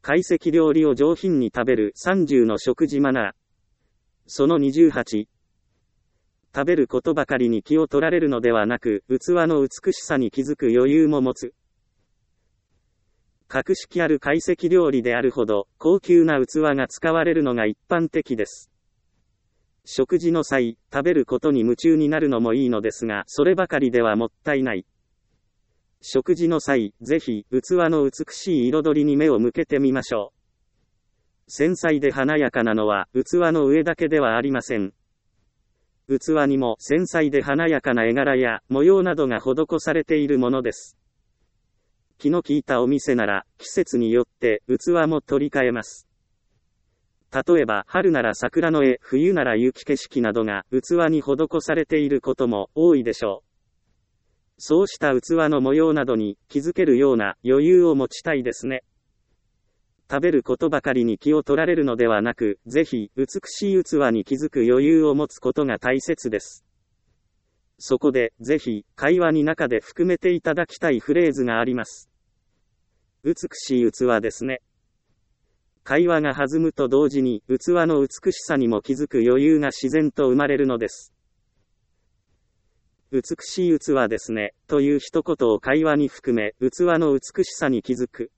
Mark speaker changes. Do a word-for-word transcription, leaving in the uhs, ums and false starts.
Speaker 1: 懐石料理を上品に食べるさんじゅうの食事マナー。そのにじゅうはち。食べることばかりに気を取られるのではなく、器の美しさに気づく余裕も持つ。格式ある懐石料理であるほど、高級な器が使われるのが一般的です。食事の際、食べることに夢中になるのもいいのですが、そればかりではもったいない。食事の際、ぜひ、器の美しい彩りに目を向けてみましょう。繊細で華やかなのは、器の上だけではありません。器にも繊細で華やかな絵柄や模様などが施されているものです。気の利いたお店なら、季節によって器も取り替えます。例えば、春なら桜の絵、冬なら雪景色などが器に施されていることも多いでしょう。そうした器の模様などに気づけるような余裕を持ちたいですね。食べることばかりに気を取られるのではなく、ぜひ、美しい器に気づく余裕を持つことが大切です。そこで、ぜひ、会話に中で含めていただきたいフレーズがあります。美しい器ですね。会話が弾むと同時に、器の美しさにも気づく余裕が自然と生まれるのです。美しい器ですね、という一言を会話に含め、器の美しさに気づく。